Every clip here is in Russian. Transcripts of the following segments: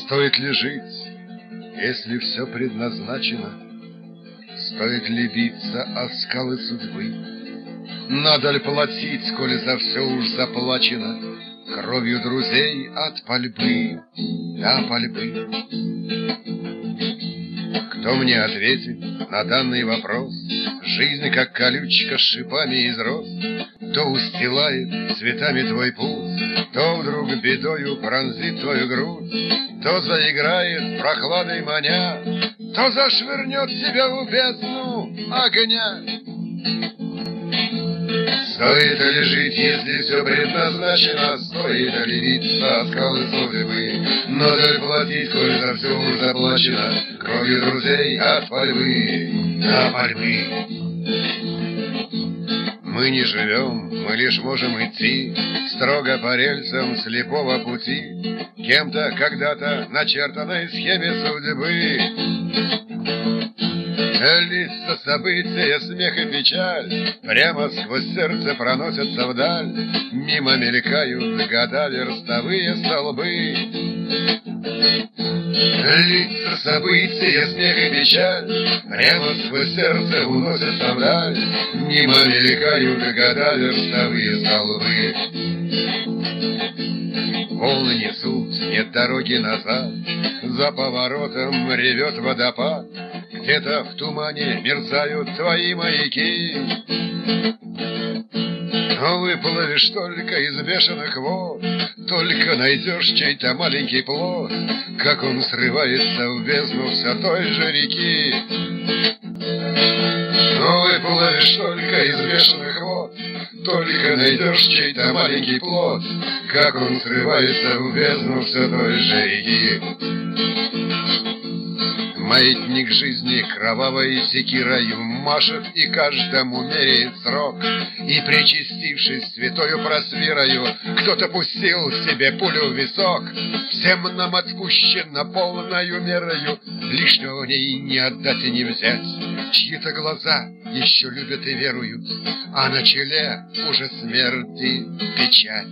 Стоит ли жить, если все предназначено? Стоит ли биться о скалы судьбы? Надо ли платить, коли за все уж заплачено кровью друзей от пальбы до пальбы? Кто мне ответит на данный вопрос? Жизнь, как колючка с шипами из роз, то устилает цветами твой путь, то вдруг бедою пронзит твою грудь, то заиграет прохладой маня, то зашвырнет тебя в бездну огня. Стоит ли жить, если все предназначено? Стоит ли биться о скалы судьбы? Надо ли платить, коль за все уж заплачено кровью друзей от пальбы до пальбы? Мы не живем, мы лишь можем идти строго по рельсам слепого пути, кем-то когда-то начертанной схеме судьбы. Лица, события, смех и печаль прямо сквозь сердце проносятся вдаль, мимо мелькают года верстовые столбы. Лица, события, смех и печаль прямо сквозь сердце уносятся вдаль, мимо мелькают года верстовые столбы. Волны несут, нет дороги назад, за поворотом ревет водопад, где-то в тумане мерцают твои маяки. Выплывешь только из бешеных вод, только найдешь чей-то маленький плод, как он срывается в бездну все той же реки. Выплывешь только из бешеных вод, только найдешь чей-то маленький плод, как он срывается в бездну все той же реки. Маятник жизни кровавой секирою машет и каждому меряет срок, и, причастившись святою просвирою, кто-то пустил себе пулю в висок. Всем нам отпущено полною мерою, лишнего в ней не отдать и не взять. Чьи-то глаза еще любят и веруют, а на челе уже смерти печать.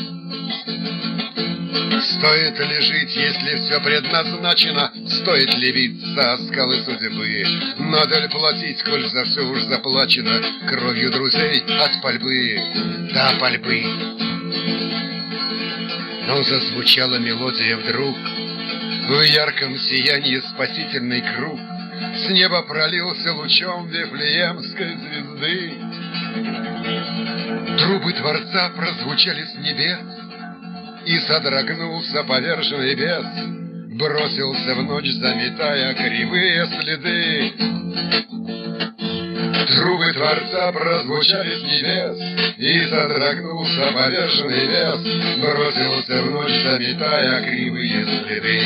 Стоит ли жить, если все предназначено? Стоит ли биться о скалы судьбы? Надо ли платить, коль за все уж заплачено кровью друзей от пальбы до пальбы? Но зазвучала мелодия вдруг, в ярком сиянии спасительный круг, с неба пролился лучом Вифлеемской звезды. Трубы Творца прозвучали с небес, и содрогнулся поверженный бес, бросился в ночь, заметая кривые следы. Трубы Творца прозвучали с небес, и содрогнулся поверженный бес, бросился в ночь, заметая кривые следы.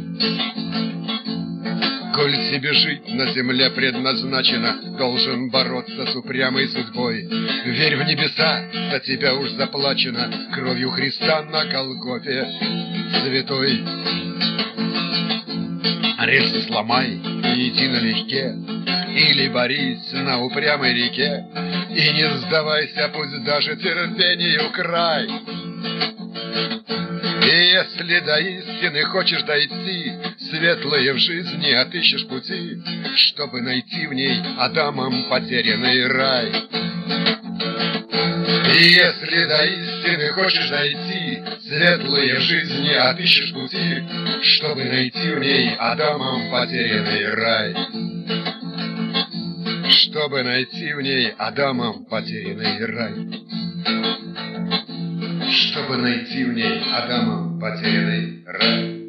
Коль тебе жить на земле предназначено, должен бороться с упрямой судьбой. Верь в небеса, за тебя уж заплачено кровью Христа на Голгофе святой. Рельсы сломай и иди налегке, или борись на упрямой реке, и не сдавайся, пусть даже терпению край. И если до истины хочешь дойти, светлые в жизни отыщешь пути, чтобы найти в ней Адамом потерянный рай. И если до истины хочешь дойти, светлые в жизни отыщешь пути, чтобы найти в ней Адамом потерянный рай. Чтобы найти в ней Адамом потерянный рай. Чтобы найти в ней Адамом потерянный рай.